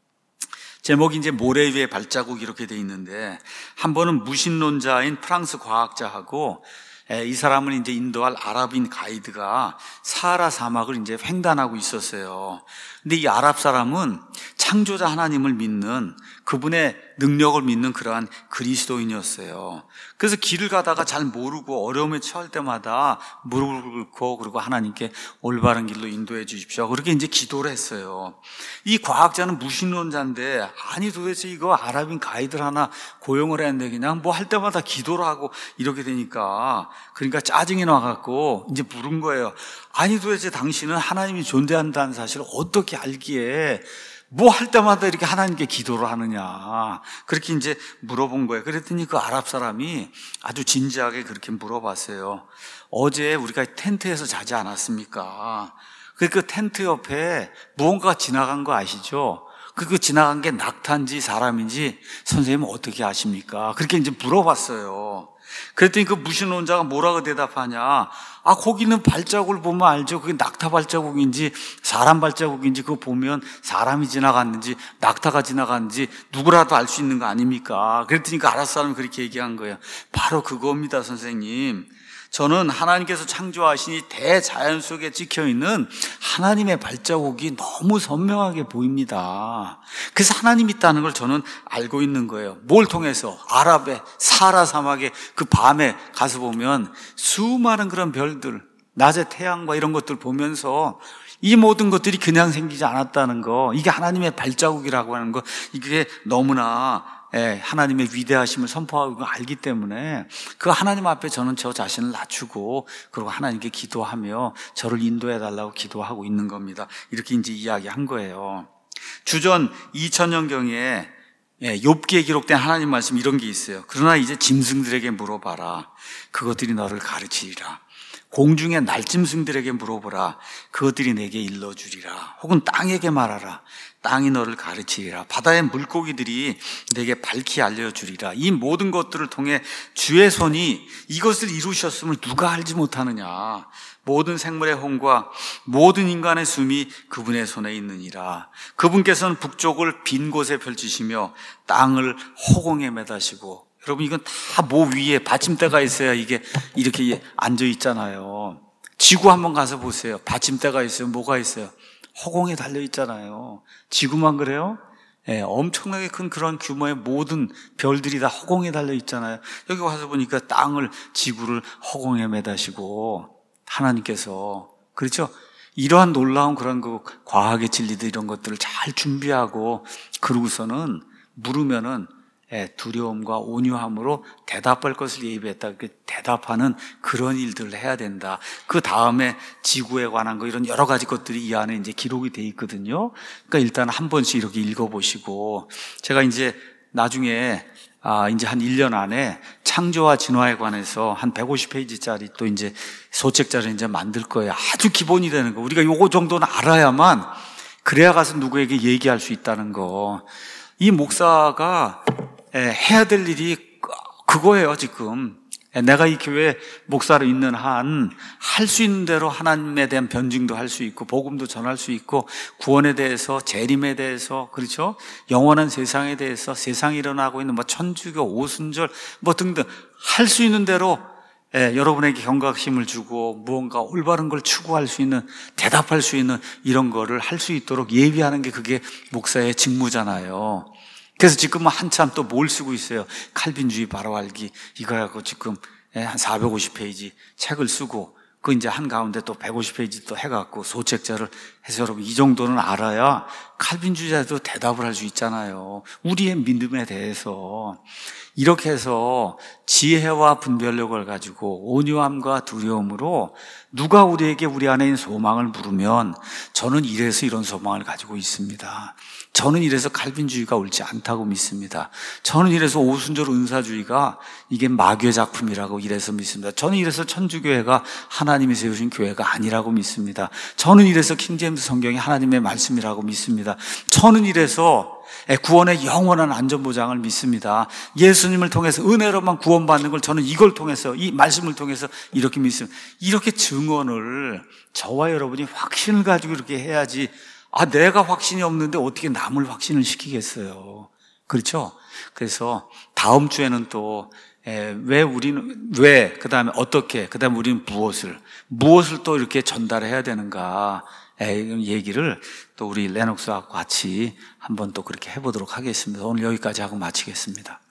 제목이 이제 모래 위에 발자국 이렇게 돼 있는데, 한 번은 무신론자인 프랑스 과학자하고 이 사람을 이제 인도할 아랍인 가이드가 사하라 사막을 이제 횡단하고 있었어요. 근데 이 아랍 사람은 창조자 하나님을 믿는, 그분의 능력을 믿는 그러한 그리스도인이었어요. 그래서 길을 가다가 잘 모르고 어려움에 처할 때마다 무릎을 꿇고, 그리고 하나님께 올바른 길로 인도해 주십시오, 그렇게 이제 기도를 했어요. 이 과학자는 무신론자인데, 아니 도대체 이거 아랍인 가이드를 하나 고용을 했는데 그냥 뭐 할 때마다 기도를 하고 이렇게 되니까, 그러니까 짜증이 나갖고 이제 물은 거예요. 아니 도대체 당신은 하나님이 존재한다는 사실을 어떻게 알기에 뭐 할 때마다 이렇게 하나님께 기도를 하느냐, 그렇게 이제 물어본 거예요. 그랬더니 그 아랍 사람이 아주 진지하게 그렇게 물어봤어요. 어제 우리가 텐트에서 자지 않았습니까? 그, 그 텐트 옆에 무언가가 지나간 거 아시죠? 그, 그 지나간 게 낙타인지 사람인지 선생님은 어떻게 아십니까? 그렇게 이제 물어봤어요. 그랬더니 그 무신론자가 뭐라고 대답하냐? 아, 거기는 발자국을 보면 알죠. 그게 낙타 발자국인지 사람 발자국인지 그거 보면 사람이 지나갔는지 낙타가 지나갔는지 누구라도 알 수 있는 거 아닙니까? 그랬더니 그 아랍 사람이 그렇게 얘기한 거예요. 바로 그겁니다, 선생님. 저는 하나님께서 창조하신 이 대자연 속에 찍혀있는 하나님의 발자국이 너무 선명하게 보입니다. 그래서 하나님이 있다는 걸 저는 알고 있는 거예요. 뭘 통해서? 아랍의 사하라 사막의 그 밤에 가서 보면 수많은 그런 별들, 낮에 태양과 이런 것들 보면서 이 모든 것들이 그냥 생기지 않았다는 거, 이게 하나님의 발자국이라고 하는 거, 이게 너무나 예, 하나님의 위대하심을 선포하고 알기 때문에 그 하나님 앞에 저는 저 자신을 낮추고, 그리고 하나님께 기도하며 저를 인도해 달라고 기도하고 있는 겁니다. 이렇게 이제 이야기한 거예요. 주전 이천 년경에 예, 욥기에 기록된 하나님 말씀 이런 게 있어요. 그러나 이제 짐승들에게 물어봐라, 그것들이 너를 가르치리라. 공중의 날짐승들에게 물어보라, 그것들이 내게 일러주리라. 혹은 땅에게 말하라, 땅이 너를 가르치리라. 바다의 물고기들이 내게 밝히 알려주리라. 이 모든 것들을 통해 주의 손이 이것을 이루셨음을 누가 알지 못하느냐. 모든 생물의 혼과 모든 인간의 숨이 그분의 손에 있느니라. 그분께서는 북쪽을 빈 곳에 펼치시며 땅을 허공에 매다시고, 여러분 이건 다 모 위에 받침대가 있어야 이게 이렇게 앉아 있잖아요. 지구 한번 가서 보세요. 받침대가 있어요. 뭐가 있어요? 허공에 달려 있잖아요. 지구만 그래요? 예, 엄청나게 큰 그런 규모의 모든 별들이 다 허공에 달려 있잖아요. 여기 와서 보니까 땅을, 지구를 허공에 매다시고 하나님께서, 그렇죠? 이러한 놀라운 그런 그 과학의 진리들 이런 것들을 잘 준비하고, 그러고서는 물으면은 예, 두려움과 온유함으로 대답할 것을 예비했다. 그 대답하는 그런 일들을 해야 된다. 그 다음에 지구에 관한 거 이런 여러 가지 것들이 이 안에 이제 기록이 돼 있거든요. 그러니까 일단 한 번씩 이렇게 읽어보시고, 제가 이제 나중에 아, 이제 한 일 년 안에 창조와 진화에 관해서 한 백오십 페이지짜리 또 이제 소책자를 이제 만들 거예요. 아주 기본이 되는 거. 우리가 요거 정도는 알아야만, 그래야 가서 누구에게 얘기할 수 있다는 거. 이 목사가 해야 될 일이 그거예요, 지금. 내가 이 교회 목사로 있는 한 할 수 있는 대로 하나님에 대한 변증도 할 수 있고 복음도 전할 수 있고 구원에 대해서, 재림에 대해서, 그렇죠? 영원한 세상에 대해서, 세상에 일어나고 있는 뭐 천주교, 오순절 뭐 등등 할 수 있는 대로 예, 여러분에게 경각심을 주고 무언가 올바른 걸 추구할 수 있는, 대답할 수 있는 이런 거를 할 수 있도록 예비하는 게 그게 목사의 직무잖아요. 그래서 지금은 한참 또 뭘 쓰고 있어요. 칼빈주의 바로 알기 이거 갖고 지금 한 사백오십 페이지 책을 쓰고 그 이제 한가운데 또 백오십 페이지 또 해갖고 소책자를 해서 여러분 이 정도는 알아야 칼빈주의자도 대답을 할 수 있잖아요. 우리의 믿음에 대해서. 이렇게 해서 지혜와 분별력을 가지고 온유함과 두려움으로 누가 우리에게 우리 안에 있는 소망을 물으면 저는 이래서 이런 소망을 가지고 있습니다. 저는 이래서 칼빈주의가 옳지 않다고 믿습니다. 저는 이래서 오순절 은사주의가 이게 마귀의 작품이라고 이래서 믿습니다. 저는 이래서 천주교회가 하나님이 세우신 교회가 아니라고 믿습니다. 저는 이래서 킹제임스 성경이 하나님의 말씀이라고 믿습니다. 저는 이래서 구원의 영원한 안전보장을 믿습니다. 예수님을 통해서 은혜로만 구원받는 걸 저는 이걸 통해서, 이 말씀을 통해서 이렇게 믿습니다. 이렇게 증언을 저와 여러분이 확신을 가지고 이렇게 해야지, 아, 내가 확신이 없는데 어떻게 남을 확신을 시키겠어요. 그렇죠? 그래서 다음 주에는 또, 에, 왜 우리는, 왜, 그 다음에 어떻게, 그 다음에 우리는 무엇을, 무엇을 또 이렇게 전달해야 되는가, 에, 이런 얘기를 또 우리 레녹스와 같이 한번 또 그렇게 해보도록 하겠습니다. 오늘 여기까지 하고 마치겠습니다.